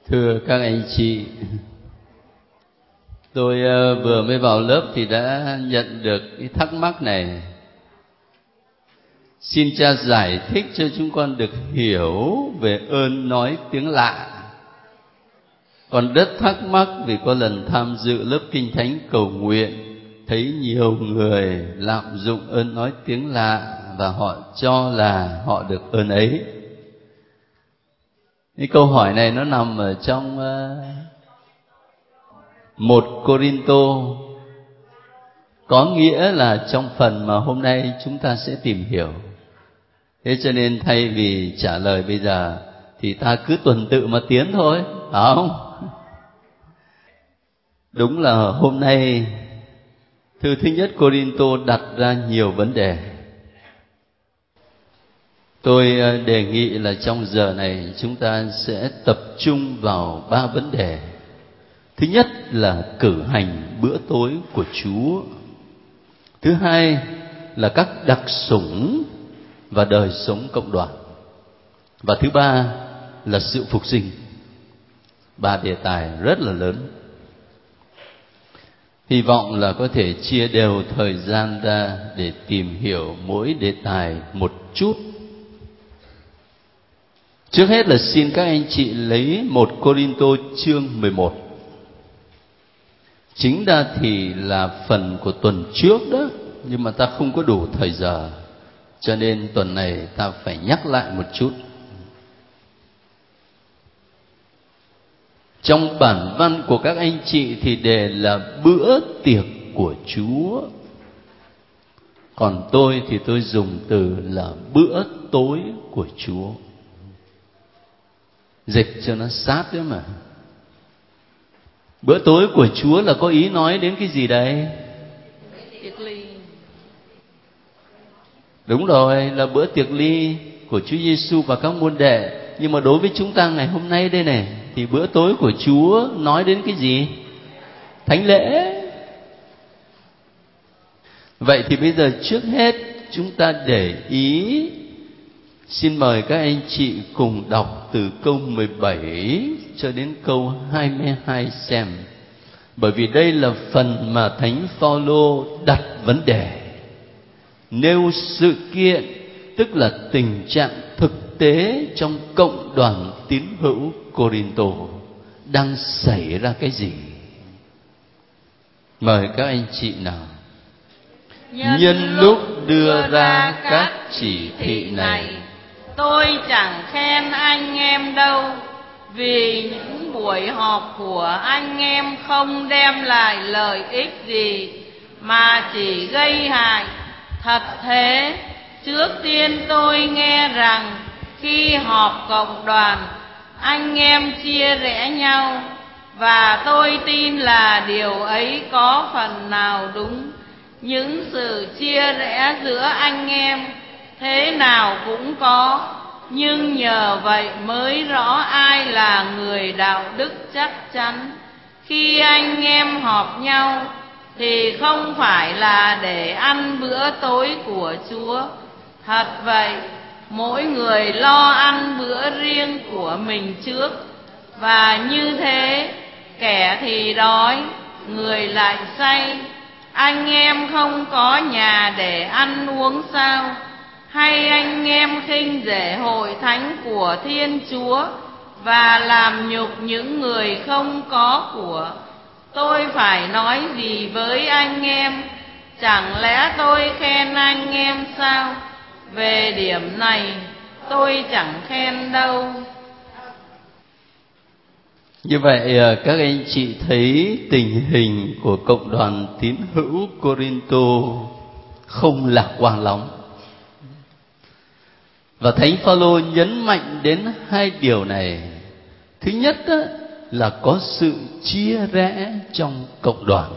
Thưa các anh chị, tôi vừa mới vào lớp thì đã nhận được cái thắc mắc này. Xin cha giải thích cho chúng con được hiểu về ơn nói tiếng lạ. Con rất thắc mắc vì có lần tham dự lớp Kinh Thánh cầu nguyện, thấy nhiều người lạm dụng ơn nói tiếng lạ và họ cho là họ được ơn ấy. Cái câu hỏi này nó nằm ở trong 1 Cô-rinh-tô, có nghĩa là trong phần mà hôm nay chúng ta sẽ tìm hiểu. Thế cho nên thay vì trả lời bây giờ thì ta cứ tuần tự mà tiến thôi, phải không? Đúng là hôm nay thư thứ nhất Cô-rinh-tô đặt ra nhiều vấn đề. Tôi đề nghị là trong giờ này chúng ta sẽ tập trung vào 3 vấn đề. Thứ nhất là cử hành bữa tối của Chúa. Thứ hai là các đặc sủng và đời sống cộng đoàn. Và thứ ba là sự phục sinh. 3 đề tài rất là lớn. Hy vọng là có thể chia đều thời gian ra để tìm hiểu mỗi đề tài một chút. Trước hết là xin các anh chị lấy 1 Cô-rinh-tô chương 11. Chính ra thì là phần của tuần trước đó, nhưng mà ta không có đủ thời giờ, cho nên tuần này ta phải nhắc lại một chút. Trong bản văn của các anh chị thì đề là bữa tiệc của Chúa. Còn tôi thì tôi dùng từ là bữa tối của Chúa. Dịch cho nó sát đấy mà. Bữa tối của Chúa là có ý nói đến cái gì đây? Tiệc ly. Đúng rồi, là bữa tiệc ly của Chúa Giêsu và các môn đệ. Nhưng mà đối với chúng ta ngày hôm nay đây này, thì bữa tối của Chúa nói đến cái gì? Thánh lễ. Vậy thì bây giờ trước hết chúng ta để ý. Xin mời các anh chị cùng đọc từ câu 17 cho đến câu 22 xem. Bởi vì đây là phần mà Thánh Phaolô đặt vấn đề, nêu sự kiện, tức là tình trạng thực tế trong cộng đoàn tín hữu Cô-rinh-tô đang xảy ra cái gì. Mời các anh chị nào. Nhân lúc đưa ra các chỉ thị này, tôi chẳng khen anh em đâu, vì những buổi họp của anh em không đem lại lợi ích gì, mà chỉ gây hại. Thật thế, trước tiên tôi nghe rằng khi họp cộng đoàn, anh em chia rẽ nhau, và tôi tin là điều ấy có phần nào đúng. Những sự chia rẽ giữa anh em thế nào cũng có, nhưng nhờ vậy mới rõ ai là người đạo đức chắc chắn. Khi anh em họp nhau thì không phải là để ăn bữa tối của Chúa. Thật vậy, mỗi người lo ăn bữa riêng của mình trước, và như thế kẻ thì đói, người lại say. Anh em không có nhà để ăn uống sao? Hay anh em khinh rẻ hội thánh của Thiên Chúa và làm nhục những người không có của? Tôi phải nói gì với anh em? Chẳng lẽ tôi khen anh em sao? Về điểm này tôi chẳng khen đâu. Như vậy các anh chị thấy tình hình của cộng đoàn tín hữu Cô-rinh-tô không lạc quan lắm. Và Thánh Phaolô nhấn mạnh đến 2 điều này. Thứ nhất là có sự chia rẽ trong cộng đoàn.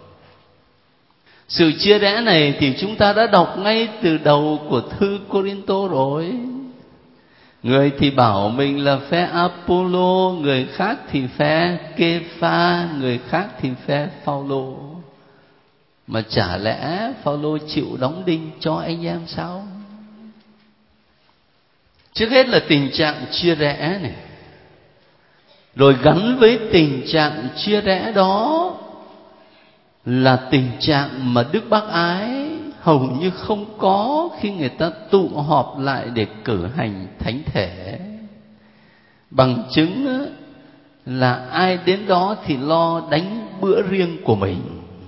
Sự chia rẽ này thì chúng ta đã đọc ngay từ đầu của thư Cô-rinh-tô rồi. Người thì bảo mình là phe Apollo, người khác thì phe Kê-pha, người khác thì phe Phaolô. Mà chả lẽ Phaolô chịu đóng đinh cho anh em sao? Trước hết là tình trạng chia rẽ này. Rồi gắn với tình trạng chia rẽ đó là tình trạng mà Đức Bác Ái hầu như không có khi người ta tụ họp lại để cử hành thánh thể. Bằng chứng là ai đến đó thì lo đánh bữa riêng của mình.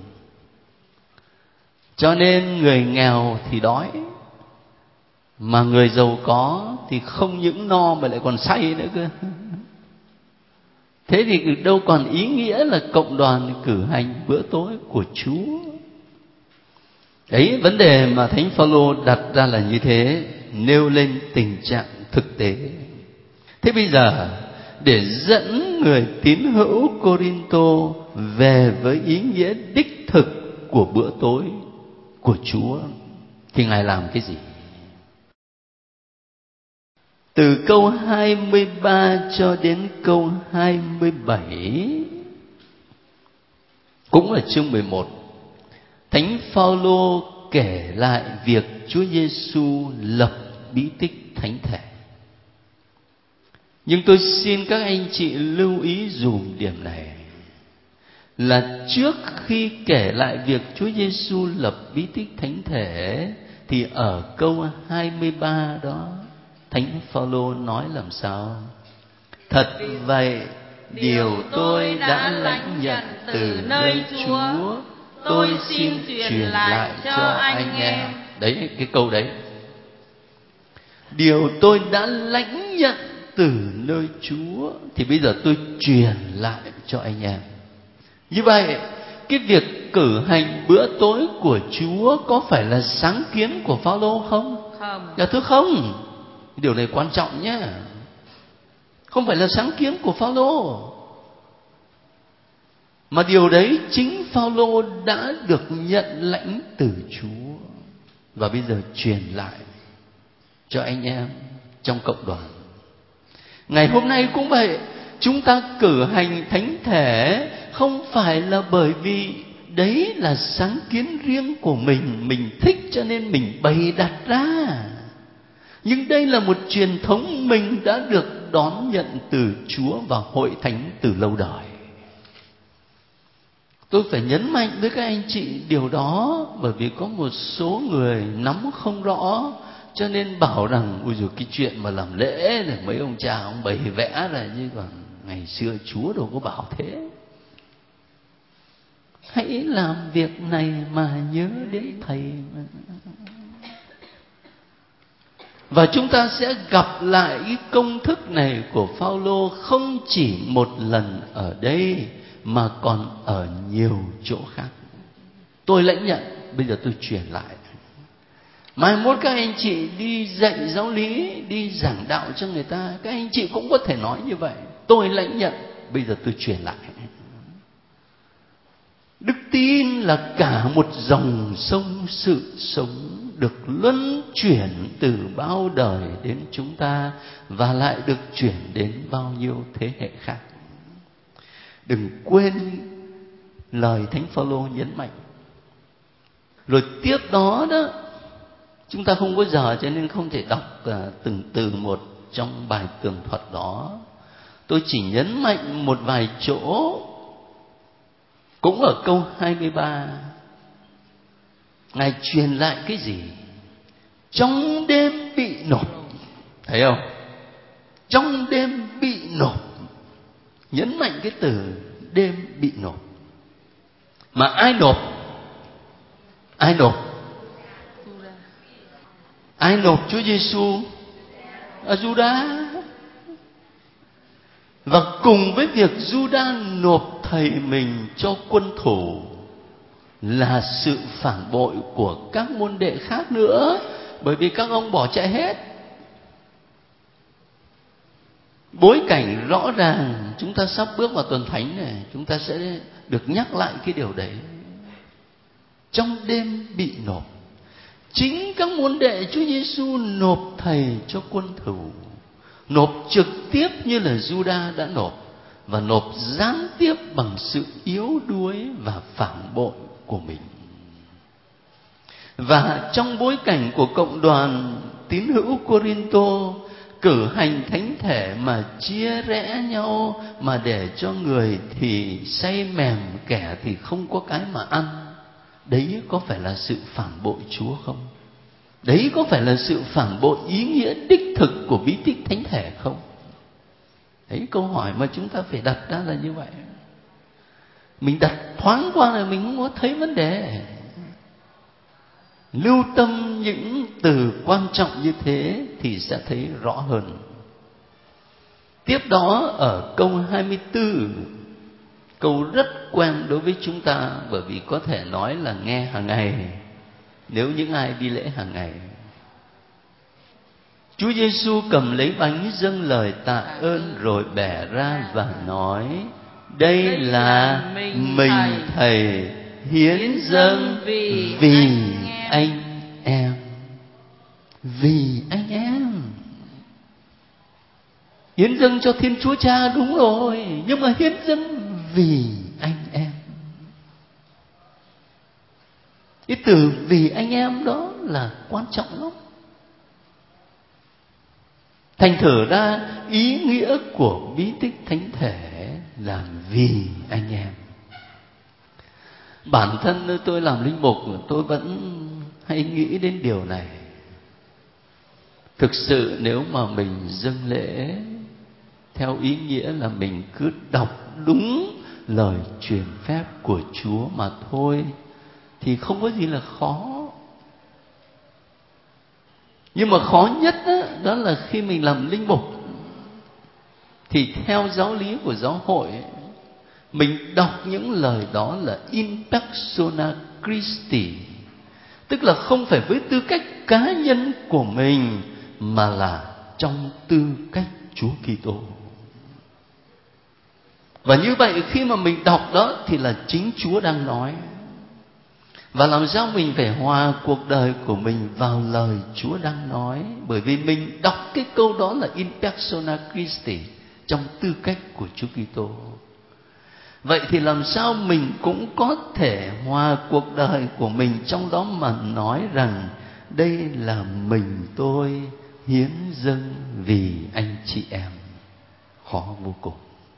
Cho nên người nghèo thì đói, mà người giàu có thì không những no mà lại còn say nữa cơ. Thế thì đâu còn ý nghĩa là cộng đoàn cử hành bữa tối của Chúa. Đấy, vấn đề mà Thánh Phaolô đặt ra là như thế, nêu lên tình trạng thực tế. Thế bây giờ để dẫn người tín hữu Cô-rinh-tô về với ý nghĩa đích thực của bữa tối của Chúa thì Ngài làm cái gì? Từ câu 23 cho đến câu 27, cũng ở chương 11, Thánh Phaolô kể lại việc Chúa Giêsu lập bí tích thánh thể. Nhưng tôi xin các anh chị lưu ý dùm điểm này là trước khi kể lại việc Chúa Giêsu lập bí tích thánh thể thì ở câu 23 đó Thánh Phaolô nói làm sao? Thật vậy, điều tôi đã lãnh nhận từ nơi Chúa, tôi xin truyền lại cho anh em. Đấy, cái câu đấy. Điều tôi đã lãnh nhận từ nơi Chúa thì bây giờ tôi truyền lại cho anh em. Như vậy, cái việc cử hành bữa tối của Chúa có phải là sáng kiến của Phaolô không? Không. Dạ thưa không. Điều này quan trọng nhé. Không phải là sáng kiến của Phaolô, mà điều đấy chính Phaolô đã được nhận lãnh từ Chúa và bây giờ truyền lại cho anh em trong cộng đoàn. Ngày hôm nay cũng vậy, chúng ta cử hành thánh thể không phải là bởi vì đấy là sáng kiến riêng của mình thích cho nên mình bày đặt ra. Nhưng đây là một truyền thống mình đã được đón nhận từ Chúa và hội thánh từ lâu đời. Tôi phải nhấn mạnh với các anh chị điều đó, bởi vì có một số người nắm không rõ, cho nên bảo rằng ôi giời, cái chuyện mà làm lễ này mấy ông cha ông bày vẽ ra, chứ còn ngày xưa Chúa đâu có bảo thế. Hãy làm việc này mà nhớ đến Thầy. Và chúng ta sẽ gặp lại cái công thức này của Phaolô không chỉ một lần ở đây mà còn ở nhiều chỗ khác. Tôi lãnh nhận, bây giờ tôi truyền lại. Mai mốt các anh chị đi dạy giáo lý, đi giảng đạo cho người ta, các anh chị cũng có thể nói như vậy. Tôi lãnh nhận, bây giờ tôi truyền lại. Đức tin là cả một dòng sông sự sống được luân chuyển từ bao đời đến chúng ta và lại được chuyển đến bao nhiêu thế hệ khác. Đừng quên lời Thánh Phaolô nhấn mạnh. Rồi tiếp đó đó, chúng ta không có giờ cho nên không thể đọc từng từ một trong bài tường thuật đó. Tôi chỉ nhấn mạnh một vài chỗ. Cũng ở câu 23, Ngài truyền lại cái gì? Trong đêm bị nộp. Thấy không? Trong đêm bị nộp. Nhấn mạnh cái từ đêm bị nộp. Mà ai nộp? Ai nộp? Ai nộp Chúa Giêsu? Judas. Và cùng với việc Judas nộp thầy mình cho quân thủ là sự phản bội của các môn đệ khác nữa, bởi vì các ông bỏ chạy hết. Bối cảnh rõ ràng, chúng ta sắp bước vào tuần thánh này, chúng ta sẽ được nhắc lại cái điều đấy. Trong đêm bị nộp, chính các môn đệ Chúa Giêsu nộp thầy cho quân thủ, nộp trực tiếp như là Judas đã nộp, và nộp gián tiếp bằng sự yếu đuối và phản bội của mình. Và trong bối cảnh của cộng đoàn tín hữu Cô-rinh-tô, cử hành thánh thể mà chia rẽ nhau, mà để cho người thì say mềm, kẻ thì không có cái mà ăn, đấy có phải là sự phản bội Chúa không? Đấy có phải là sự phản bội ý nghĩa đích thực của bí tích thánh thể không? Đấy, câu hỏi mà chúng ta phải đặt ra là như vậy. Mình đặt thoáng qua là mình không có thấy vấn đề. Lưu tâm những từ quan trọng như thế thì sẽ thấy rõ hơn. Tiếp đó ở câu 24, câu rất quen đối với chúng ta, bởi vì có thể nói là nghe hàng ngày nếu những ai đi lễ hàng ngày. Chúa Giêsu cầm lấy bánh dâng lời tạ ơn rồi bẻ ra và nói: đây là mình Thầy hiến dâng vì anh em. Vì anh em. Hiến dâng cho Thiên Chúa Cha đúng rồi, nhưng mà hiến dâng vì anh em. Cái từ vì anh em đó là quan trọng lắm. Thành thử ra ý nghĩa của bí tích thánh thể là vì anh em. Bản thân tôi làm linh mục, tôi vẫn hay nghĩ đến điều này. Thực sự nếu mà mình dâng lễ theo ý nghĩa là mình cứ đọc đúng lời truyền phép của Chúa mà thôi thì không có gì là khó. Nhưng mà khó nhất đó là khi mình làm linh mục thì theo giáo lý của giáo hội mình đọc những lời đó là in persona Christi, tức là không phải với tư cách cá nhân của mình mà là trong tư cách Chúa Kitô. Và như vậy khi mà mình đọc đó thì là chính Chúa đang nói. Và làm sao mình phải hòa cuộc đời của mình vào lời Chúa đang nói, bởi vì mình đọc cái câu đó là in persona Christi, trong tư cách của Chúa Kitô. Vậy thì làm sao mình cũng có thể hòa cuộc đời của mình trong đó mà nói rằng đây là mình tôi hiến dâng vì anh chị em? Khó vô cùng.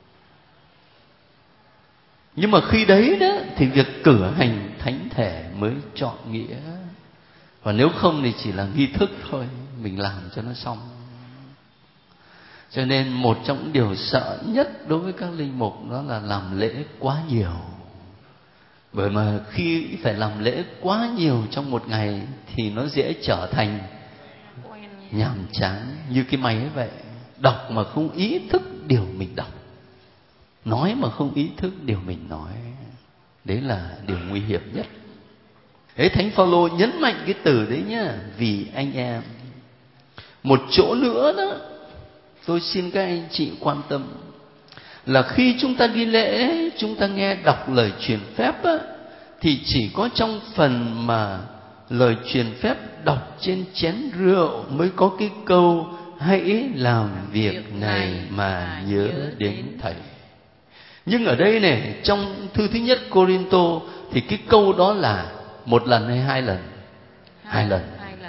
Nhưng mà khi đấy đó thì việc cử hành thánh thể mới trọn nghĩa. Và nếu không thì chỉ là nghi thức thôi, mình làm cho nó xong. Cho nên một trong những điều sợ nhất đối với các linh mục đó là làm lễ quá nhiều. Bởi mà khi phải làm lễ quá nhiều trong một ngày thì nó dễ trở thành nhàm chán, như cái máy vậy. Đọc mà không ý thức điều mình đọc, nói mà không ý thức điều mình nói. Đấy là điều nguy hiểm nhất. Thế Thánh Phaolô nhấn mạnh cái từ đấy nhá, vì anh em. Một chỗ nữa đó tôi xin các anh chị quan tâm là khi chúng ta đi lễ, chúng ta nghe đọc lời truyền phép á, thì chỉ có trong phần mà lời truyền phép đọc trên chén rượu mới có cái câu hãy làm việc này mà nhớ đến Thầy. Nhưng ở đây này, trong thư thứ nhất Cô-rin-tô thì cái câu đó là một lần hay hai lần? Hai lần.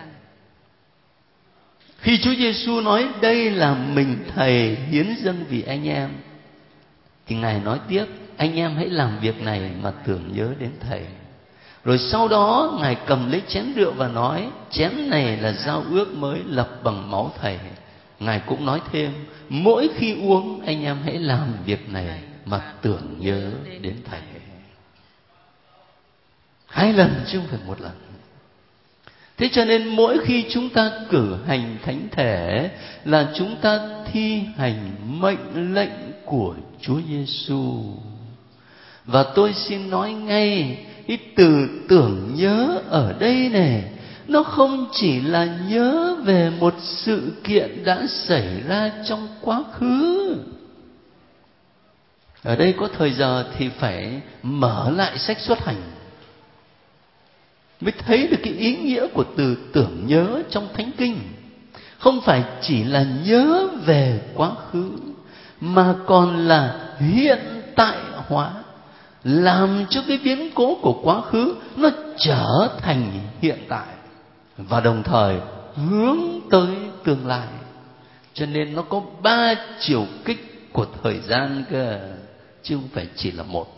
Khi Chúa Giêsu nói đây là mình Thầy hiến dâng vì anh em, thì Ngài nói tiếp anh em hãy làm việc này mà tưởng nhớ đến Thầy. Rồi sau đó Ngài cầm lấy chén rượu và nói chén này là giao ước mới lập bằng máu Thầy. Ngài cũng nói thêm mỗi khi uống anh em hãy làm việc này mà tưởng nhớ đến Thầy. Hai lần chứ không phải một lần. Thế cho nên mỗi khi chúng ta cử hành thánh thể là chúng ta thi hành mệnh lệnh của Chúa Giêsu. Và tôi xin nói ngay, cái từ tưởng nhớ ở đây này, nó không chỉ là nhớ về một sự kiện đã xảy ra trong quá khứ. Ở đây có thời giờ thì phải mở lại sách Xuất Hành mới thấy được cái ý nghĩa của từ tưởng nhớ trong Thánh Kinh. Không phải chỉ là nhớ về quá khứ, mà còn là hiện tại hóa, làm cho cái biến cố của quá khứ nó trở thành hiện tại, và đồng thời hướng tới tương lai. Cho nên nó có 3 chiều kích của thời gian cơ, chứ không phải chỉ là một.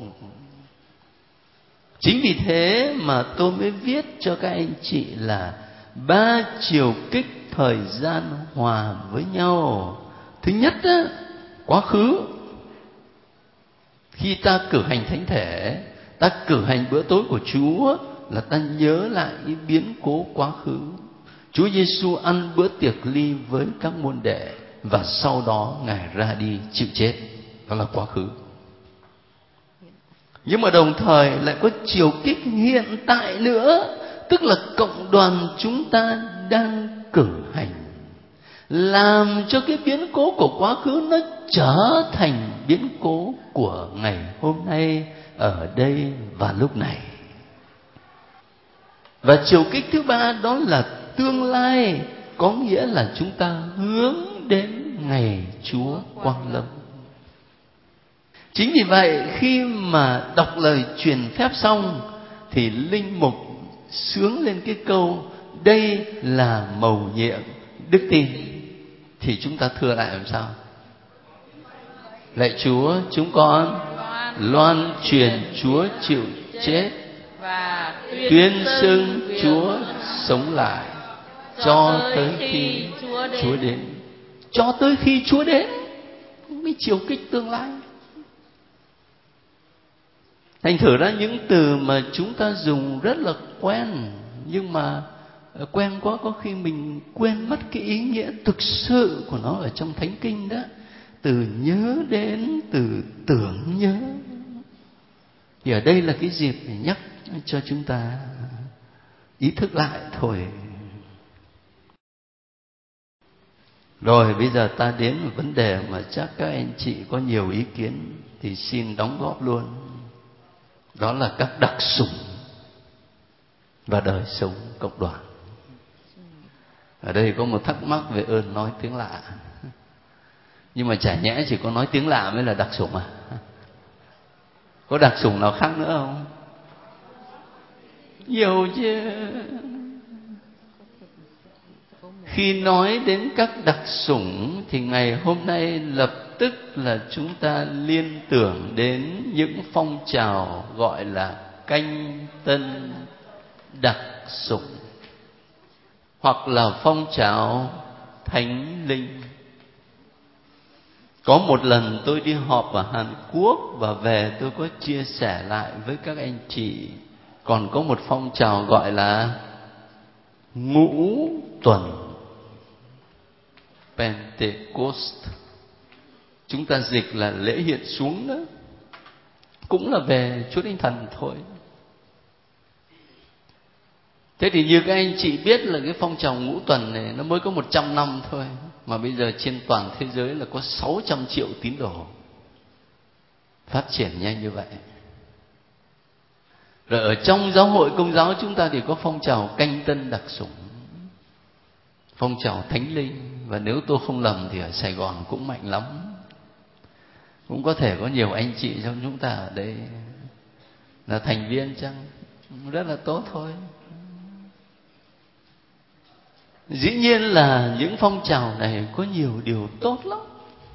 Chính vì thế mà tôi mới viết cho các anh chị là 3 chiều kích thời gian hòa với nhau. Thứ nhất á, quá khứ. Khi ta cử hành thánh thể, ta cử hành bữa tối của Chúa, là ta nhớ lại cái biến cố quá khứ. Chúa Giêsu ăn bữa tiệc ly với các môn đệ, và sau đó Ngài ra đi chịu chết. Đó là quá khứ. Nhưng mà đồng thời lại có chiều kích hiện tại nữa, tức là cộng đoàn chúng ta đang cử hành, làm cho cái biến cố của quá khứ nó trở thành biến cố của ngày hôm nay, ở đây và lúc này. Và chiều kích thứ ba đó là tương lai, có nghĩa là chúng ta hướng đến ngày Chúa quang lâm. Chính vì vậy khi mà đọc lời truyền phép xong thì linh mục xướng lên cái câu đây là mầu nhiệm đức tin, thì chúng ta thưa lại làm sao? Lạy Chúa, chúng con loan truyền Chúa chịu chết và tuyên xưng Chúa sống lại cho tới khi Chúa đến. Cho tới khi Chúa đến mới chiều kích tương lai. Thành thử ra những từ mà chúng ta dùng rất là quen, nhưng mà quen quá có khi mình quên mất cái ý nghĩa thực sự của nó ở trong Thánh Kinh đó. Từ nhớ đến, từ tưởng nhớ. Thì ở đây là cái dịp để nhắc cho chúng ta ý thức lại thôi. Rồi bây giờ ta đến một vấn đề mà chắc các anh chị có nhiều ý kiến, thì xin đóng góp luôn. Đó là các đặc sủng và đời sống cộng đoàn. Ở đây có một thắc mắc về ơn nói tiếng lạ. Nhưng mà chả nhẽ chỉ có nói tiếng lạ mới là đặc sủng à? Có đặc sủng nào khác nữa không? Nhiều chứ. Khi nói đến các đặc sủng thì ngày hôm nay lập tức là chúng ta liên tưởng đến những phong trào gọi là canh tân đặc sủng, hoặc là phong trào thánh linh. Có một lần tôi đi họp ở Hàn Quốc và về tôi có chia sẻ lại với các anh chị, còn có một phong trào gọi là ngũ tuần Pentecost. Chúng ta dịch là lễ hiện xuống đó, cũng là về Chúa Thánh Thần thôi. Thế thì như các anh chị biết là cái phong trào ngũ tuần này nó mới có 100 năm thôi, mà bây giờ trên toàn thế giới là có 600 triệu tín đồ. Phát triển nhanh như vậy. Rồi ở trong giáo hội Công giáo chúng ta thì có phong trào canh tân đặc sủng, phong trào thánh linh. Và nếu tôi không lầm thì ở Sài Gòn cũng mạnh lắm. Cũng có thể có nhiều anh chị trong chúng ta ở đây là thành viên chăng? Rất là tốt thôi. Dĩ nhiên là những phong trào này có nhiều điều tốt lắm,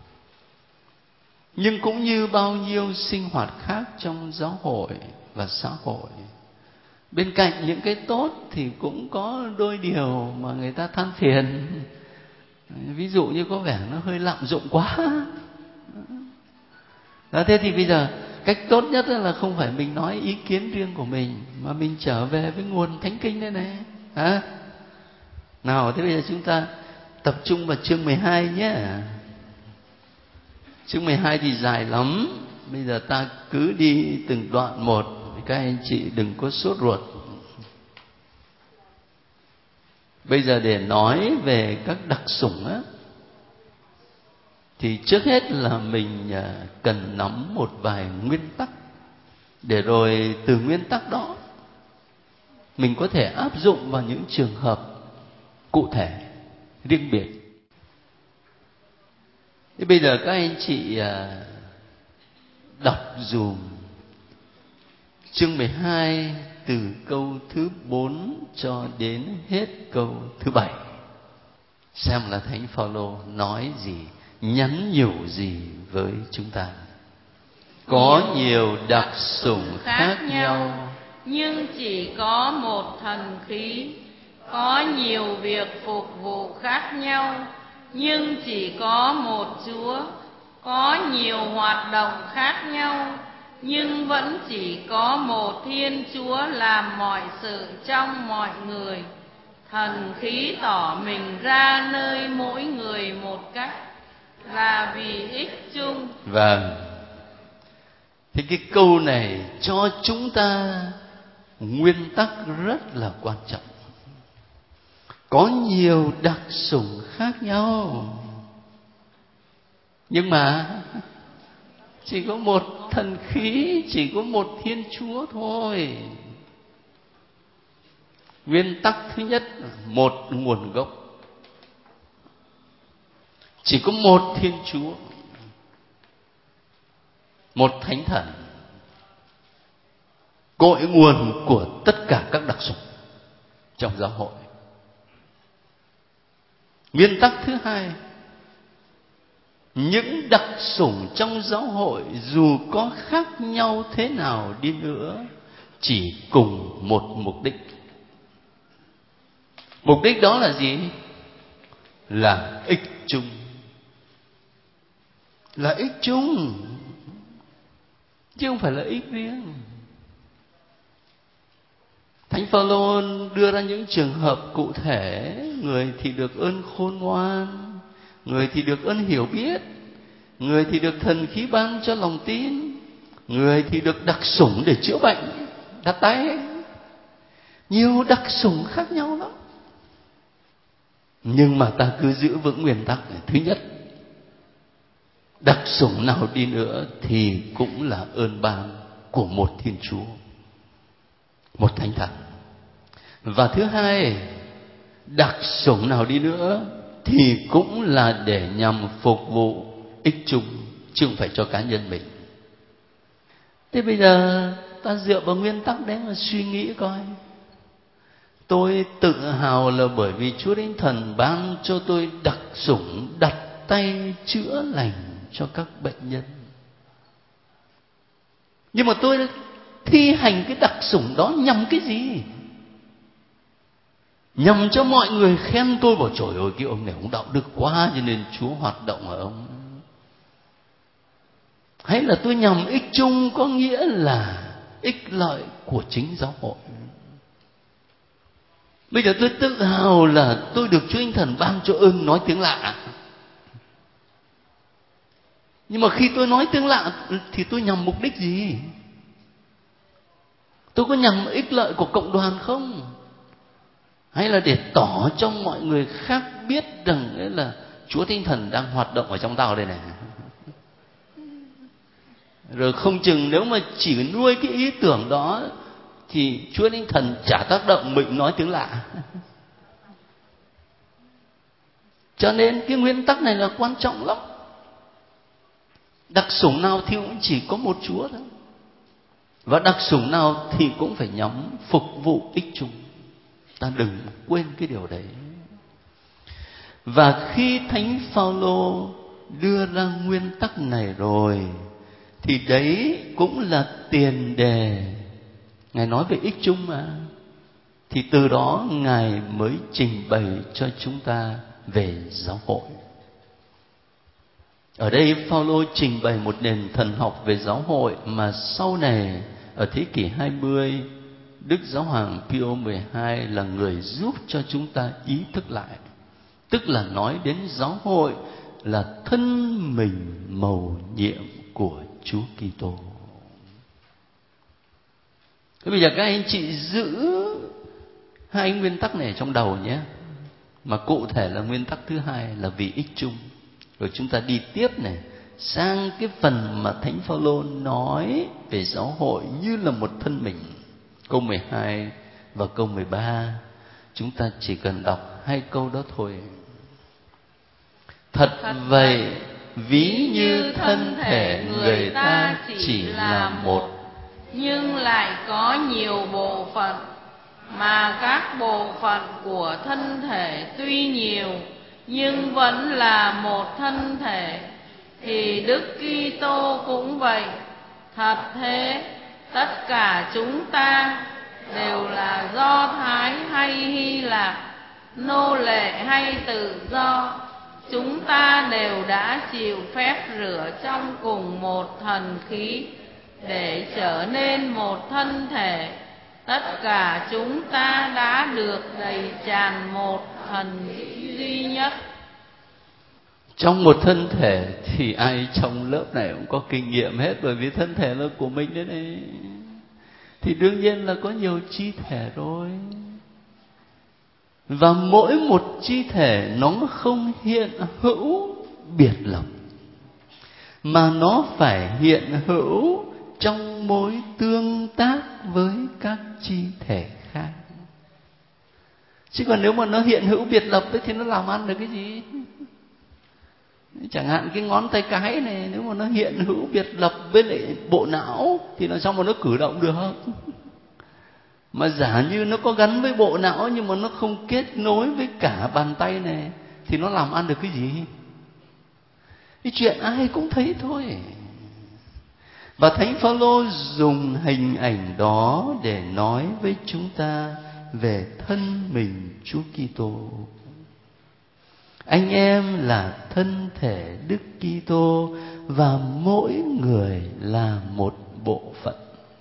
nhưng cũng như bao nhiêu sinh hoạt khác trong giáo hội và xã hội, bên cạnh những cái tốt thì cũng có đôi điều mà người ta than phiền. Ví dụ như có vẻ nó hơi lạm dụng quá. Đó, thế thì bây giờ cách tốt nhất là không phải mình nói ý kiến riêng của mình, mà mình trở về với nguồn Thánh Kinh đây này. Nào, thế bây giờ chúng ta tập trung vào chương 12 nhé. Chương 12 thì dài lắm. Bây giờ ta cứ đi từng đoạn một, các anh chị đừng có sốt ruột. Bây giờ để nói về các đặc sủng á, thì trước hết là mình cần nắm một vài nguyên tắc, để rồi từ nguyên tắc đó mình có thể áp dụng vào những trường hợp cụ thể, riêng biệt. Thế bây giờ các anh chị đọc dùm chương 12 từ câu thứ 4 cho đến hết câu thứ 7. xem là Thánh Phaolô nói gì, nhắn nhủ gì với chúng ta. Có nhiều đặc sủng khác nhau, nhưng chỉ có một thần khí. Có nhiều việc phục vụ khác nhau, nhưng chỉ có một Chúa. Có nhiều hoạt động khác nhau, nhưng vẫn chỉ có một Thiên Chúa làm mọi sự trong mọi người. Thần khí tỏ mình ra nơi mỗi người một cách, là vì ích chung. Vâng. Thì cái câu này cho chúng ta nguyên tắc rất là quan trọng. Có nhiều đặc sủng khác nhau, nhưng mà chỉ có một thần khí, chỉ có một Thiên Chúa thôi. Nguyên tắc thứ nhất, một nguồn gốc. Chỉ có một Thiên Chúa, một Thánh Thần, cội nguồn của tất cả các đặc sủng trong giáo hội. Nguyên tắc thứ hai, những đặc sủng trong giáo hội dù có khác nhau thế nào đi nữa, chỉ cùng một mục đích. Mục đích đó là gì? Là ích chung. Là ích chung, chứ không phải là ích riêng. Thánh Phaolô đưa ra những trường hợp cụ thể. Người thì được ơn khôn ngoan, người thì được ơn hiểu biết, người thì được thần khí ban cho lòng tin, người thì được đặc sủng để chữa bệnh, đặt tay. Nhiều đặc sủng khác nhau lắm. Nhưng mà ta cứ giữ vững nguyên tắc này. Thứ nhất, đặc sủng nào đi nữa thì cũng là ơn ban của một Thiên Chúa, một Thánh Thần. Và thứ hai, đặc sủng nào đi nữa thì cũng là để nhằm phục vụ ích chung, chứ không phải cho cá nhân mình. Thế bây giờ ta dựa vào nguyên tắc đấy mà suy nghĩ coi. Tôi tự hào là bởi vì Chúa Thánh Thần ban cho tôi đặc sủng đặt tay chữa lành cho các bệnh nhân. Nhưng mà tôi thi hành cái đặc sủng đó nhằm cái gì? Nhằm cho mọi người khen tôi, bảo trời ơi cái ông này ông đạo đức quá cho nên Chúa hoạt động ở ông. Hay là tôi nhằm ích chung, có nghĩa là ích lợi của chính giáo hội. Bây giờ tôi tự hào là tôi được Chúa Thánh Thần ban cho ơn nói tiếng lạ. Nhưng mà khi tôi nói tiếng lạ thì tôi nhằm mục đích gì? Tôi có nhằm ích lợi của cộng đoàn không? Hay là để tỏ cho mọi người khác biết rằng ấy là Chúa Thánh Thần đang hoạt động ở trong tao đây này. Rồi không chừng nếu mà chỉ nuôi cái ý tưởng đó thì Chúa Thánh Thần chả tác động mình nói tiếng lạ. Cho nên cái nguyên tắc này là quan trọng lắm. Đặc sủng nào thì cũng chỉ có một Chúa thôi. Và đặc sủng nào thì cũng phải nhắm phục vụ ích chung. Ta đừng quên cái điều đấy. Và khi Thánh Phaolô đưa ra nguyên tắc này rồi thì đấy cũng là tiền đề. Ngài nói về ích chung mà. Thì từ đó Ngài mới trình bày cho chúng ta về giáo hội. Ở đây Phaolô trình bày một nền thần học về giáo hội mà sau này ở thế kỷ 20, Đức Giáo hoàng Pio 12 là người giúp cho chúng ta ý thức lại. Tức là nói đến giáo hội là thân mình mầu nhiệm của Chúa Kitô. Thế bây giờ các anh chị giữ hai nguyên tắc này trong đầu nhé. Mà cụ thể là nguyên tắc thứ hai là vì ích chung. Rồi chúng ta đi tiếp này sang cái phần mà Thánh Phaolô nói về giáo hội như là một thân mình. Câu 12 và câu 13. Chúng ta chỉ cần đọc hai câu đó thôi. Thật vậy, ví như thân thể người ta chỉ là một, nhưng lại có nhiều bộ phận, mà các bộ phận của thân thể tuy nhiều nhưng vẫn là một thân thể, thì Đức Kitô cũng vậy. Thật thế, tất cả chúng ta đều là Do Thái hay Hy Lạp, nô lệ hay tự do, chúng ta đều đã chịu phép rửa trong cùng một thần khí để trở nên một thân thể. Tất cả chúng ta đã được đầy tràn một thần duy nhất. Trong một thân thể thì ai trong lớp này cũng có kinh nghiệm hết, bởi vì thân thể là của mình đấy này. Thì đương nhiên là có nhiều chi thể rồi. Và mỗi một chi thể nó không hiện hữu biệt lập, mà nó phải hiện hữu trong mối tương tác với các chi thể khác. Chứ còn nếu mà nó hiện hữu biệt lập ấy, thì nó làm ăn được cái gì? Chẳng hạn cái ngón tay cái này, nếu mà nó hiện hữu biệt lập với lại bộ não thì làm sao mà nó cử động được? Mà giả như nó có gắn với bộ não nhưng mà nó không kết nối với cả bàn tay này thì nó làm ăn được cái gì? Cái chuyện ai cũng thấy thôi. Và Thánh Phaolô dùng hình ảnh đó để nói với chúng ta về thân mình Chúa Kitô. Anh em là thân thể Đức Kitô và mỗi người là một bộ phận.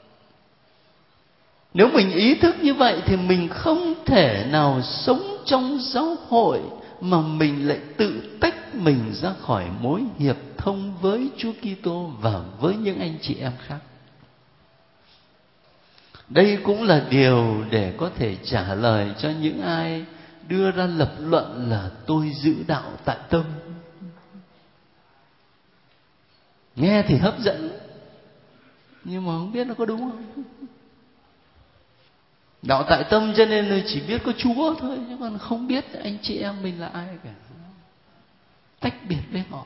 Nếu mình ý thức như vậy thì mình không thể nào sống trong giáo hội mà mình lại tự tách mình ra khỏi mối hiệp thông với Chúa Kitô và với những anh chị em khác. Đây cũng là điều để có thể trả lời cho những ai đưa ra lập luận là tôi giữ đạo tại tâm. Nghe thì hấp dẫn, nhưng mà không biết nó có đúng không. Đạo tại tâm cho nên là chỉ biết có Chúa thôi, chứ còn không biết anh chị em mình là ai cả, tách biệt với họ.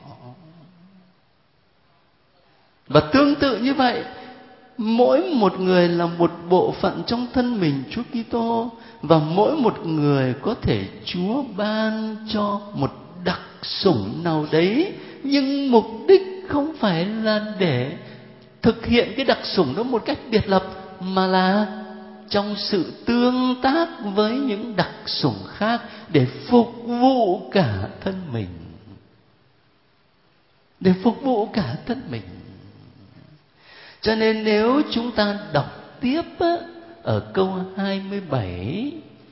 Và tương tự như vậy, mỗi một người là một bộ phận trong thân mình Chúa Kitô, và mỗi một người có thể Chúa ban cho một đặc sủng nào đấy, nhưng mục đích không phải là để thực hiện cái đặc sủng đó một cách biệt lập, mà là trong sự tương tác với những đặc sủng khác để phục vụ cả thân mình. Để phục vụ cả thân mình. Cho nên nếu chúng ta đọc tiếp ở câu 27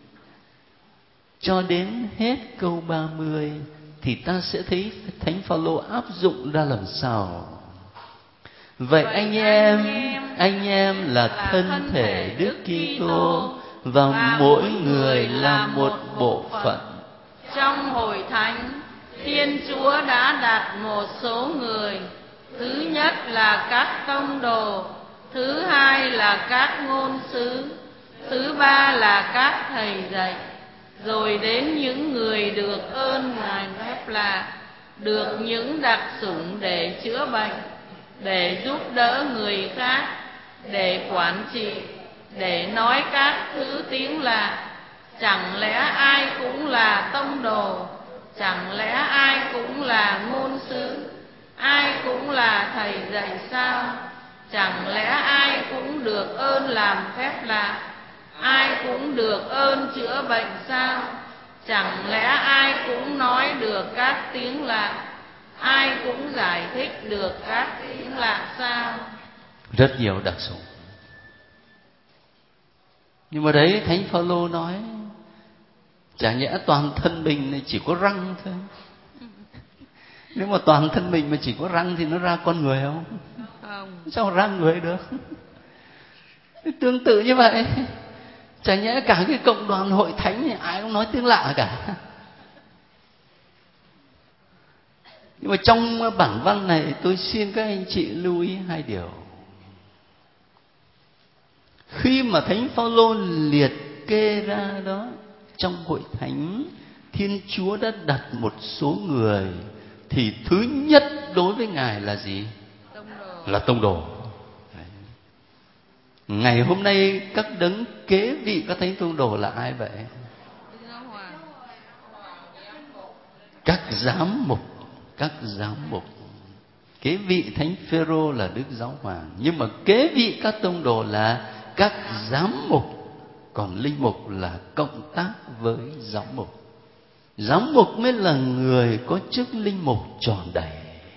cho đến hết câu 30 thì ta sẽ thấy Thánh Phaolô áp dụng ra làm sao. Vậy anh em là thân thể Đức Kitô và mỗi người là một bộ phận. Trong hội thánh, Thiên Chúa đã đặt một số người. Thứ nhất là các tông đồ, thứ hai là các ngôn sứ, thứ ba là các thầy dạy, rồi đến những người được ơn ngài phép lạ, được những đặc sủng để chữa bệnh, để giúp đỡ người khác, để quản trị, để nói các thứ tiếng lạ. Chẳng lẽ ai cũng là tông đồ? Chẳng lẽ ai cũng là ngôn sứ? Ai cũng là thầy dạy sao? Chẳng lẽ ai cũng được ơn làm phép lạ? Ai cũng được ơn chữa bệnh sao? Chẳng lẽ ai cũng nói được các tiếng lạ? Ai cũng giải thích được các tiếng lạ sao? Rất nhiều đặc sủng. Nhưng mà đấy, Thánh Phaolô nói chả nhẽ toàn thân mình chỉ có răng thôi. Nếu mà toàn thân mình mà chỉ có răng thì nó ra con người không? Không. Sao ra người được? Tương tự như vậy, chả nhẽ cả cái cộng đoàn hội thánh này ai cũng nói tiếng lạ cả. Nhưng mà trong bản văn này tôi xin các anh chị lưu ý hai điều. Khi mà Thánh Phaolô liệt kê ra đó, trong hội thánh Thiên Chúa đã đặt một số người, thì thứ nhất đối với Ngài là gì? Là tông đồ. Ngày hôm nay các đấng kế vị các thánh tông đồ là ai vậy? các giám mục. Kế vị Thánh Phêrô là Đức Giáo Hoàng, nhưng mà kế vị các tông đồ là các giám mục, còn linh mục là cộng tác với giám mục. Giám mục mới là người có chức linh mục tròn đầy.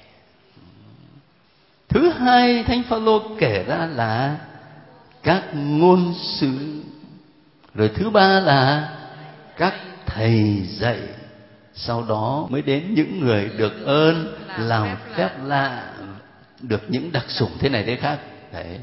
Thứ hai Thánh Phaolô kể ra là các ngôn sứ. Rồi thứ ba là các thầy dạy. Sau đó mới đến những người được ơn làm phép lạ, được những đặc sủng thế này thế khác. Đấy.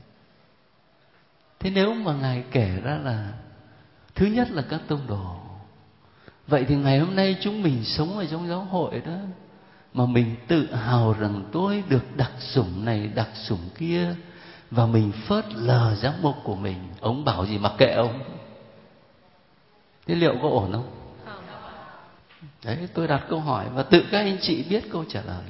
Thế nếu mà Ngài kể ra là thứ nhất là các tông đồ, vậy thì ngày hôm nay chúng mình sống ở trong giáo hội đó, mà mình tự hào rằng tôi được đặc sủng này đặc sủng kia, và mình phớt lờ giám mục của mình, ông bảo gì mặc kệ ông, thế liệu có ổn không? Đấy, tôi đặt câu hỏi và tự các anh chị biết câu trả lời.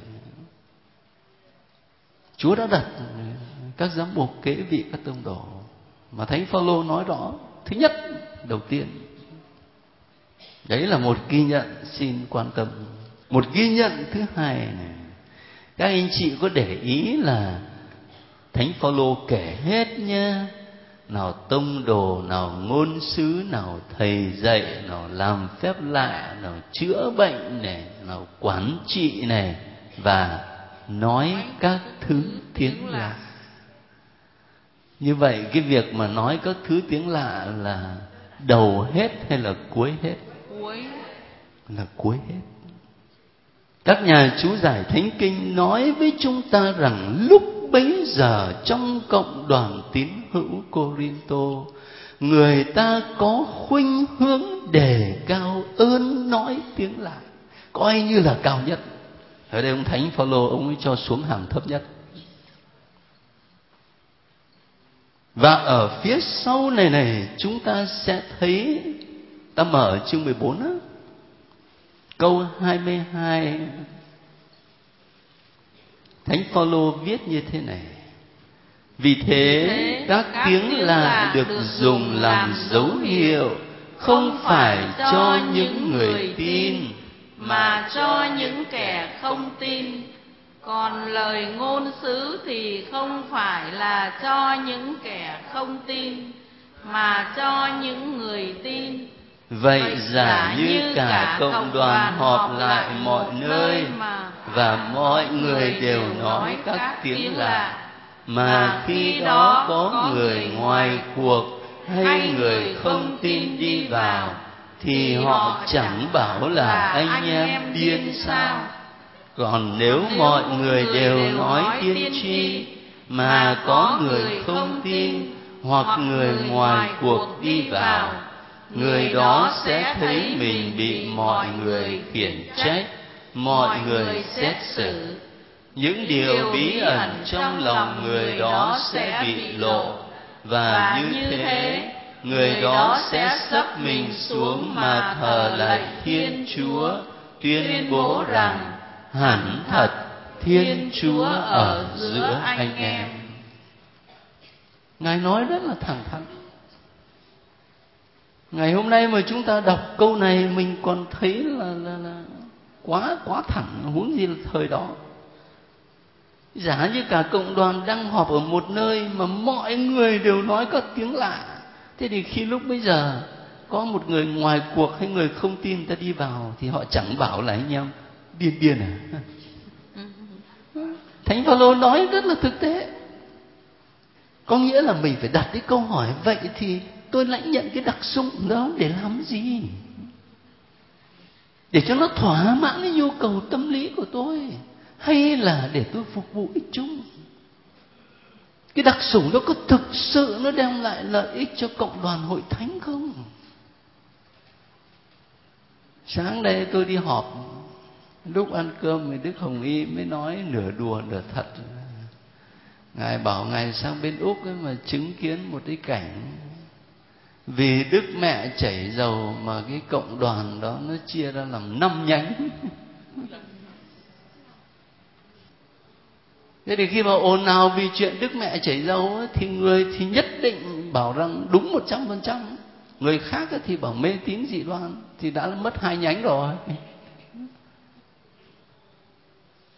Chúa đã đặt các giám mục kế vị các tông đồ, mà Thánh Phaolô nói rõ thứ nhất, đầu tiên. Đấy là một ghi nhận, xin quan tâm. Một ghi nhận thứ hai này, các anh chị có để ý là Thánh Phaolô kể hết nhá, nào tông đồ, nào ngôn sứ, nào thầy dạy, nào làm phép lạ, nào chữa bệnh này, nào quản trị này, và nói các thứ tiếng lạ. Như vậy cái việc mà nói các thứ tiếng lạ là đầu hết hay là cuối hết? Là cuối hết. Các nhà chú giải Thánh Kinh nói với chúng ta rằng lúc bấy giờ trong cộng đoàn tín hữu Cô-rin-tô, người ta có khuynh hướng đề cao ơn nói tiếng lạ, coi như là cao nhất. Ở đây ông Thánh Phaolô ông ấy cho xuống hàng thấp nhất. Và ở phía sau này chúng ta sẽ thấy, ta mở chương 14 á, câu 22. Thánh Phaolô viết như thế này: vì thế các tiếng lạ được dùng làm dấu hiệu, không phải cho những người tin, mà cho những kẻ không tin. Còn lời ngôn sứ thì không phải là cho những kẻ không tin, mà cho những người tin. Vậy giả như cả cộng đoàn họp lại mọi nơi, và mọi người đều nói các tiếng lạ, mà khi đó có người ngoài cuộc hay người không tin đi vào, thì họ chẳng bảo là anh em điên sao? Còn nếu mọi người đều nói tiên tri, mà có người không tin hoặc người ngoài cuộc đi vào, người đó sẽ thấy mình bị mọi người khiển trách, mọi người xét xử. Những điều bí ẩn trong lòng người đó sẽ bị lộ, và như thế người đó sẽ xấp mình xuống mà thờ lạy Thiên Chúa, tuyên bố rằng hẳn thật Thiên Chúa ở giữa anh em. Ngài nói rất là thẳng thắn. Ngày hôm nay mà chúng ta đọc câu này mình còn thấy là quá thẳng, huống gì là thời đó. Giả như cả cộng đoàn đang họp ở một nơi mà mọi người đều nói các tiếng lạ, thế thì khi lúc bấy giờ có một người ngoài cuộc hay người không tin ta đi vào, thì họ chẳng bảo là anh em điên à? Thánh Phaolô nói rất là thực tế. Có nghĩa là mình phải đặt cái câu hỏi, vậy thì tôi lãnh nhận cái đặc sủng đó để làm gì? Để cho nó thỏa mãn cái nhu cầu tâm lý của tôi, hay là để tôi phục vụ ích chung? Cái đặc sủng đó có thực sự nó đem lại lợi ích cho cộng đoàn hội thánh không? Sáng nay tôi đi họp, lúc ăn cơm thì Đức Hồng Y mới nói nửa đùa nửa thật. Ngài bảo Ngài sang bên Úc ấy mà chứng kiến một cái cảnh vì Đức Mẹ chảy dầu mà cái cộng đoàn đó nó chia ra làm 5 nhánh. Thế thì khi mà ồn ào vì chuyện Đức Mẹ chảy dầu ấy, thì người thì nhất định bảo rằng đúng 100%, người khác ấy thì bảo mê tín dị đoan, thì đã mất 2 nhánh rồi.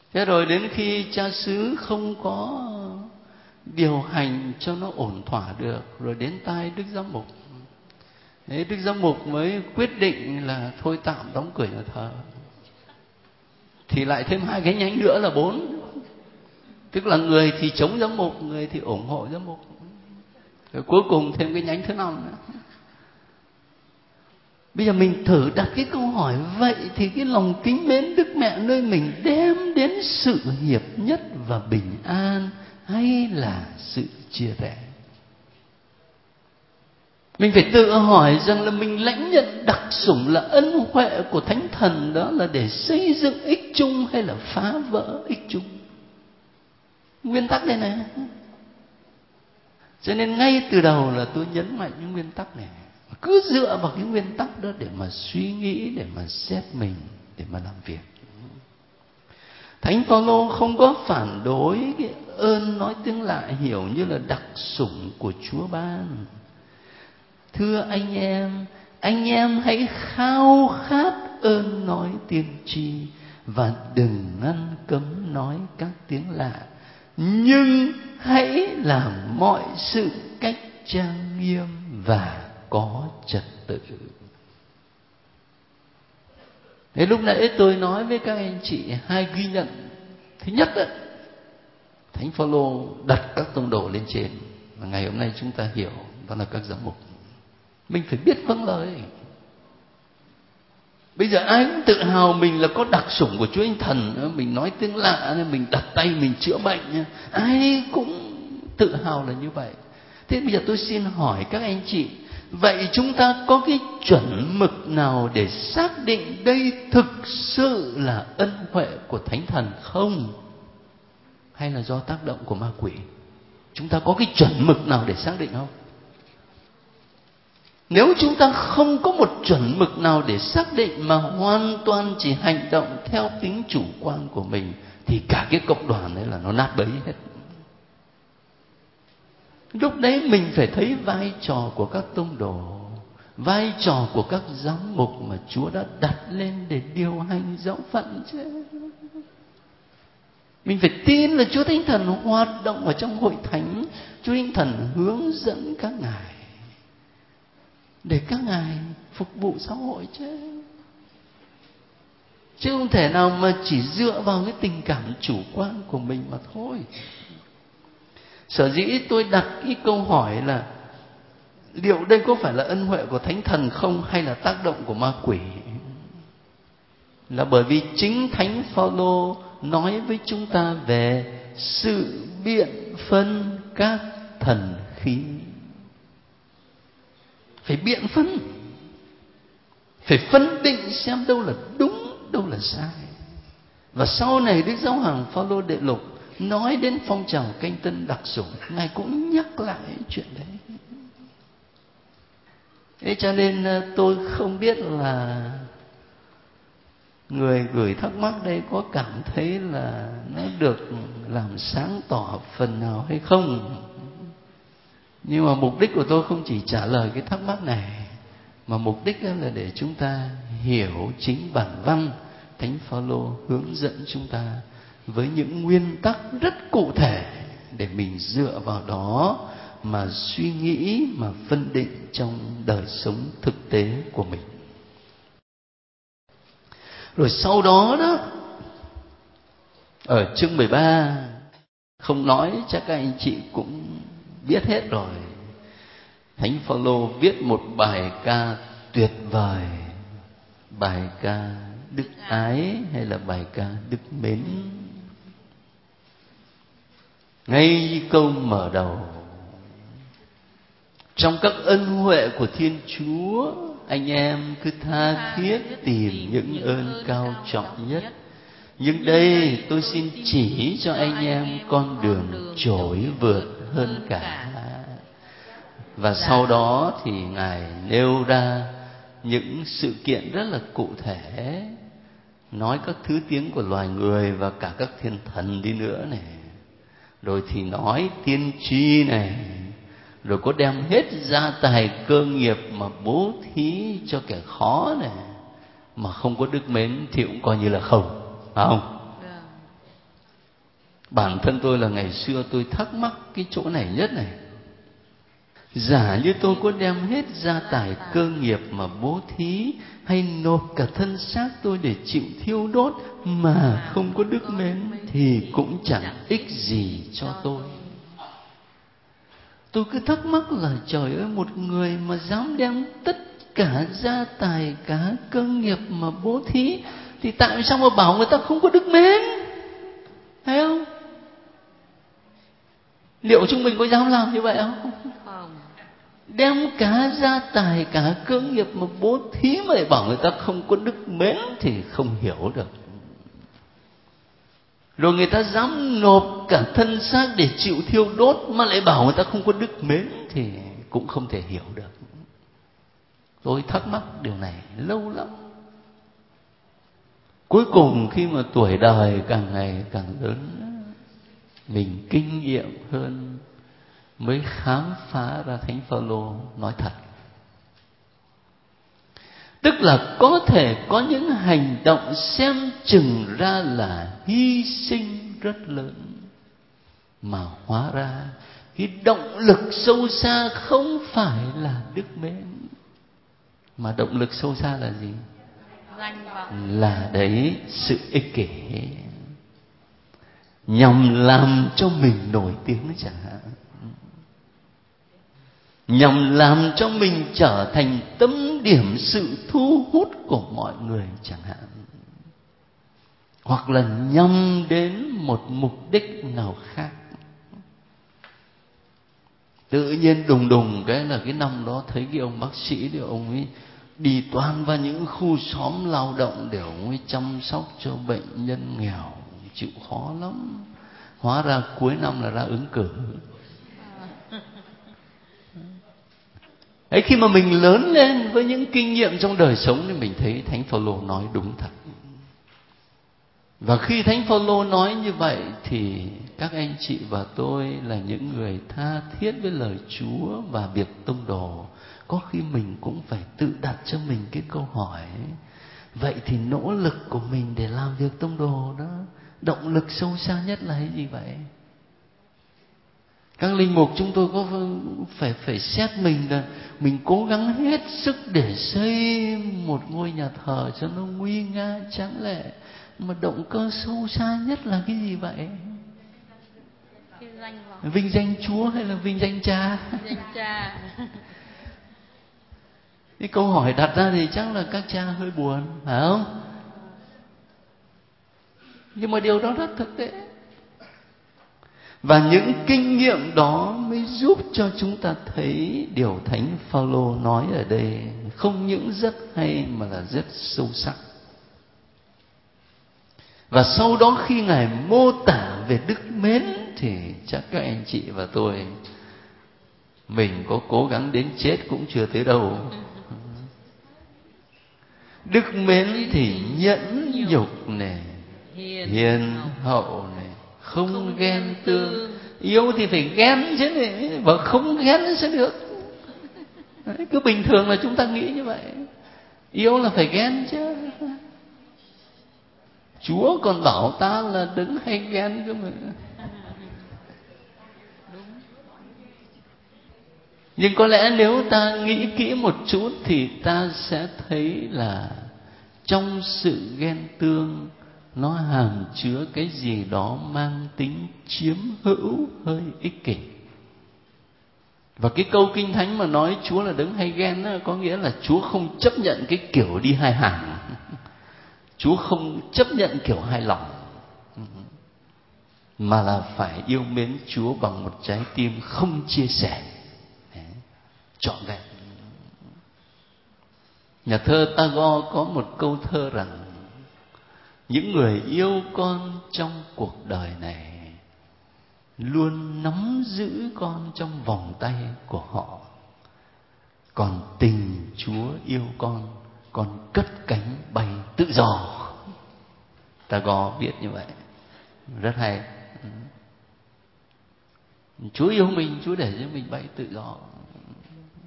Thế rồi đến khi cha xứ không có điều hành cho nó ổn thỏa được, rồi đến tai Đức Giám mục. Thế Đức Giám mục mới quyết định là thôi tạm đóng cửa nhà thờ. Thì lại thêm 2 cái nhánh nữa là 4. Tức là người thì chống giám mục, người thì ủng hộ giám mục. Rồi cuối cùng thêm cái nhánh thứ 5 nữa. Bây giờ mình thử đặt cái câu hỏi, vậy thì cái lòng kính mến Đức Mẹ nơi mình đem đến sự hiệp nhất và bình an, hay là sự chia rẽ? Mình phải tự hỏi rằng là mình lãnh nhận đặc sủng là ân huệ của Thánh Thần đó là để xây dựng ích chung hay là phá vỡ ích chung. Nguyên tắc đây này. Cho nên ngay từ đầu là tôi nhấn mạnh những nguyên tắc này. Cứ dựa vào cái nguyên tắc đó để mà suy nghĩ, để mà xét mình, để mà làm việc. Thánh Phaolô không có phản đối cái ơn nói tiếng lạ hiểu như là đặc sủng của Chúa ban. Thưa anh em hãy khao khát ơn nói tiên tri và đừng ngăn cấm nói các tiếng lạ, nhưng hãy làm mọi sự cách trang nghiêm và có trật tự. Thế lúc nãy tôi nói với các anh chị 2 ghi nhận. Thứ nhất đó, Thánh Phaolô đặt các tông đồ lên trên, và ngày hôm nay chúng ta hiểu đó là các giám mục. Mình phải biết vâng lời. Bây giờ ai cũng tự hào mình là có đặc sủng của Chúa Thánh Thần, mình nói tiếng lạ nên mình đặt tay mình chữa bệnh, ai cũng tự hào là như vậy. Thế bây giờ tôi xin hỏi các anh chị, vậy chúng ta có cái chuẩn mực nào để xác định đây thực sự là ân huệ của Thánh Thần không? Hay là do tác động của ma quỷ? Chúng ta có cái chuẩn mực nào để xác định không? Nếu chúng ta không có một chuẩn mực nào để xác định mà hoàn toàn chỉ hành động theo tính chủ quan của mình, thì cả cái cộng đoàn đấy là nó nát bấy hết. Lúc đấy mình phải thấy vai trò của các tông đồ, vai trò của các giám mục mà Chúa đã đặt lên để điều hành giáo phận chứ. Mình phải tin là Chúa Thánh Thần hoạt động ở trong hội thánh, Chúa Thánh Thần hướng dẫn các ngài để các ngài phục vụ xã hội chứ không thể nào mà chỉ dựa vào cái tình cảm chủ quan của mình mà thôi. Sở dĩ tôi đặt cái câu hỏi là liệu đây có phải là ân huệ của Thánh Thần không, hay là tác động của ma quỷ, là bởi vì chính Thánh Phaolô nói với chúng ta về sự biện phân các thần khí. Phải biện phân, phải phân định xem đâu là đúng, đâu là sai. Và sau này Đức Giáo hoàng Phaolô Đệ Lục nói đến phong trào canh tân đặc sủng, ngài cũng nhắc lại chuyện đấy. Thế cho nên tôi không biết là người gửi thắc mắc đây có cảm thấy là nó được làm sáng tỏ phần nào hay không. Nhưng mà mục đích của tôi không chỉ trả lời cái thắc mắc này, mà mục đích là để chúng ta hiểu chính bản văn Thánh Phaolô hướng dẫn chúng ta với những nguyên tắc rất cụ thể, để mình dựa vào đó mà suy nghĩ, mà phân định trong đời sống thực tế của mình. Rồi sau đó đó, ở chương 13, không nói chắc các anh chị cũng biết hết rồi, Thánh Phaolô viết một bài ca tuyệt vời, bài ca đức ái hay là bài ca đức mến. Ngay câu mở đầu: trong các ân huệ của Thiên Chúa, anh em cứ tha thiết tìm những ơn cao trọng nhất. Nhưng đây tôi xin chỉ cho anh em con đường trỗi vượt hơn cả. Và sau đó thì Ngài nêu ra những sự kiện rất là cụ thể, nói các thứ tiếng của loài người và cả các thiên thần đi nữa này, rồi thì nói tiên tri này, rồi có đem hết gia tài cơ nghiệp mà bố thí cho kẻ khó này, mà không có đức mến thì cũng coi như là không, phải không? Bản thân tôi là ngày xưa tôi thắc mắc cái chỗ này nhất này. Giả như tôi có đem hết gia tài cơ nghiệp mà bố thí, hay nộp cả thân xác tôi để chịu thiêu đốt mà không có đức mến, thì cũng chẳng ích gì cho tôi. Tôi cứ thắc mắc là trời ơi, một người mà dám đem tất cả gia tài, cả cơ nghiệp mà bố thí, thì tại sao mà bảo người ta không có đức mến? Thấy không? Liệu chúng mình có dám làm như vậy không? Không. Đem cả gia tài, cả cơ nghiệp mà bố thí mà lại bảo người ta không có đức mến thì không hiểu được. Rồi người ta dám nộp cả thân xác để chịu thiêu đốt mà lại bảo người ta không có đức mến thì cũng không thể hiểu được. Tôi thắc mắc điều này lâu lắm. Cuối cùng khi mà tuổi đời càng ngày càng lớn, mình kinh nghiệm hơn, mới khám phá ra Thánh Phaolô nói thật. Tức là có thể có những hành động xem chừng ra là hy sinh rất lớn, mà hóa ra cái động lực sâu xa không phải là đức mến, mà động lực sâu xa là gì? Danh vọng. Là đấy, sự ích kỷ, nhằm làm cho mình nổi tiếng chẳng hạn, nhằm làm cho mình trở thành tâm điểm sự thu hút của mọi người chẳng hạn, hoặc là nhằm đến một mục đích nào khác. Tự nhiên đùng đùng cái là cái năm đó thấy cái ông bác sĩ thì ông ấy đi toàn vào những khu xóm lao động để ông ấy chăm sóc cho bệnh nhân nghèo chịu khó lắm. Hóa ra cuối năm là ra ứng cử. Ấy, khi mà mình lớn lên với những kinh nghiệm trong đời sống thì mình thấy Thánh Phaolô nói đúng thật. Và khi Thánh Phaolô nói như vậy thì các anh chị và tôi là những người tha thiết với lời Chúa và việc tông đồ, có khi mình cũng phải tự đặt cho mình cái câu hỏi: vậy thì nỗ lực của mình để làm việc tông đồ đó, động lực sâu xa nhất là cái gì vậy? Các linh mục chúng tôi có phải xét mình là mình cố gắng hết sức để xây một ngôi nhà thờ cho nó nguy nga tráng lệ, mà động cơ sâu xa nhất là cái gì vậy? Vinh danh Chúa hay là vinh danh Cha? Danh Cha. Cái câu hỏi đặt ra thì chắc là các cha hơi buồn, phải không? Nhưng mà điều đó rất thực tế. Và những kinh nghiệm đó mới giúp cho chúng ta thấy điều Thánh Phaolô nói ở đây không những rất hay mà là rất sâu sắc. Và sau đó khi Ngài mô tả về đức mến thì chắc các anh chị và tôi, mình có cố gắng đến chết cũng chưa tới đâu. Đức mến thì nhẫn nhục này, hiền hậu này, không ghen tương. Yêu thì phải ghen chứ này, và không ghen sẽ được. Đấy, cứ bình thường là chúng ta nghĩ như vậy. Yêu là phải ghen chứ. Chúa còn bảo ta là đừng hay ghen cơ mà. Nhưng có lẽ nếu ta nghĩ kỹ một chút thì ta sẽ thấy là trong sự ghen tương nó hàm chứa cái gì đó mang tính chiếm hữu, hơi ích kỷ. Và cái câu Kinh Thánh mà nói Chúa là đấng hay ghen đó, có nghĩa là Chúa không chấp nhận cái kiểu đi hai hàng. Chúa không chấp nhận kiểu hai lòng, mà là phải yêu mến Chúa bằng một trái tim không chia sẻ, trọn vẹn. Nhà thơ Tagore có một câu thơ rằng: những người yêu con trong cuộc đời này luôn nắm giữ con trong vòng tay của họ, còn tình Chúa yêu con cất cánh bay tự do. Tagore viết như vậy, rất hay. Chúa yêu mình, Chúa để cho mình bay tự do.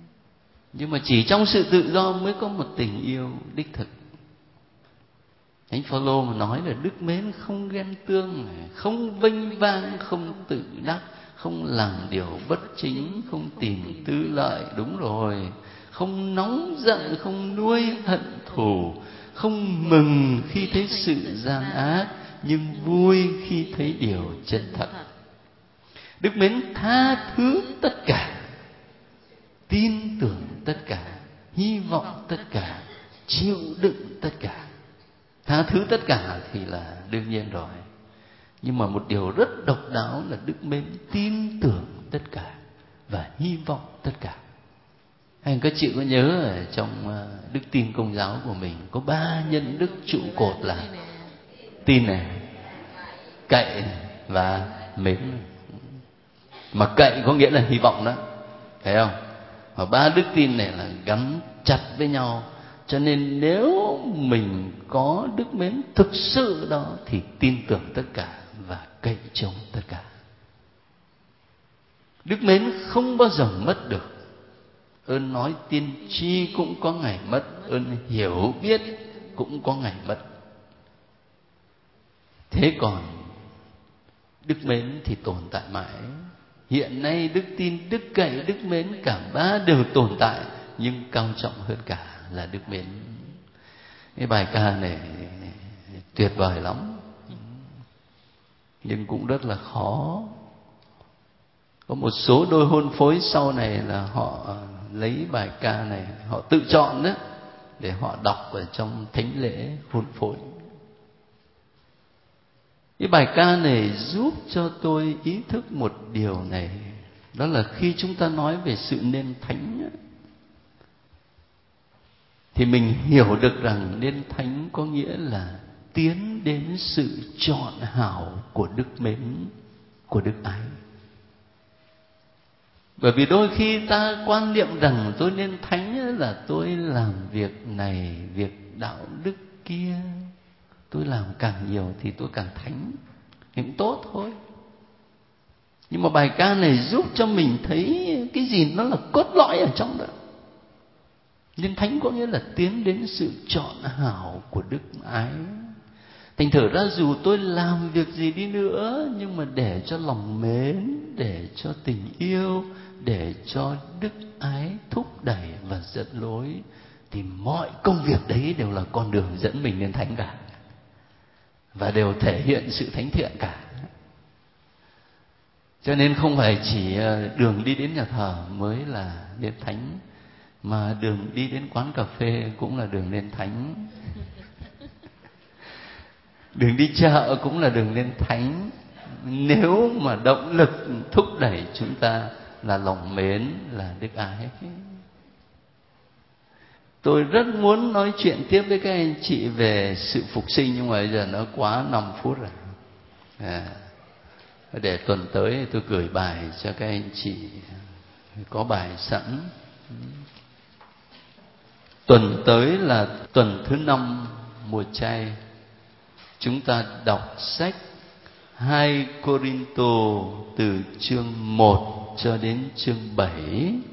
Nhưng mà chỉ trong sự tự do mới có một tình yêu đích thực. Thánh Phaolô mà nói là đức mến không ghen tương, không vênh vang, không tự đắc, không làm điều bất chính, không tìm tư lợi. Đúng rồi. Không nóng giận, không nuôi hận thù, không mừng khi thấy sự gian ác, nhưng vui khi thấy điều chân thật. Đức mến tha thứ tất cả, tin tưởng tất cả, hy vọng tất cả, chịu đựng tất cả. Tha thứ tất cả thì là đương nhiên rồi. Nhưng mà một điều rất độc đáo là đức mến tin tưởng tất cả và hy vọng tất cả. Anh các chị có nhớ ở trong đức tin Công giáo của mình có 3 nhân đức trụ cột là tin này, cậy này, và mến. Mà cậy có nghĩa là hy vọng đó, thấy không? Và 3 đức tin này là gắn chặt với nhau. Cho nên nếu mình có đức mến thực sự đó thì tin tưởng tất cả và cậy trông tất cả. Đức mến không bao giờ mất được. Ơn nói tiên tri cũng có ngày mất, ơn hiểu biết cũng có ngày mất. Thế còn đức mến thì tồn tại mãi. Hiện nay đức tin, đức cậy, đức mến cả 3 đều tồn tại, nhưng cao trọng hơn cả là đức mến. Cái bài ca này tuyệt vời lắm, nhưng cũng rất là khó. Có một số đôi hôn phối sau này là họ lấy bài ca này, họ tự chọn đó để họ đọc ở trong thánh lễ hôn phối. Cái bài ca này giúp cho tôi ý thức một điều này, đó là khi chúng ta nói về sự nên thánh thì mình hiểu được rằng nên thánh có nghĩa là tiến đến sự chọn hảo của đức mến, của đức ái. Bởi vì đôi khi ta quan niệm rằng tôi nên thánh là tôi làm việc này, việc đạo đức kia, tôi làm càng nhiều thì tôi càng thánh, cũng tốt thôi. Nhưng mà bài ca này giúp cho mình thấy cái gì nó là cốt lõi ở trong đó. Nên thánh có nghĩa là tiến đến sự chọn hảo của đức ái. Thành thử ra dù tôi làm việc gì đi nữa, nhưng mà để cho lòng mến, để cho tình yêu, để cho đức ái thúc đẩy và dẫn lối, thì mọi công việc đấy đều là con đường dẫn mình đến thánh cả, và đều thể hiện sự thánh thiện cả. Cho nên không phải chỉ đường đi đến nhà thờ mới là đến thánh, mà đường đi đến quán cà phê cũng là đường lên thánh. Đường đi chợ cũng là đường lên thánh, nếu mà động lực thúc đẩy chúng ta là lòng mến, là đức ái. Tôi rất muốn nói chuyện tiếp với các anh chị về sự phục sinh, nhưng mà bây giờ nó quá 5 phút rồi. Để tuần tới tôi gửi bài cho các anh chị, có bài sẵn. Tuần tới là tuần thứ 5 mùa chay. Chúng ta đọc sách 2 Cô-rin-tô từ chương 1 cho đến chương 7.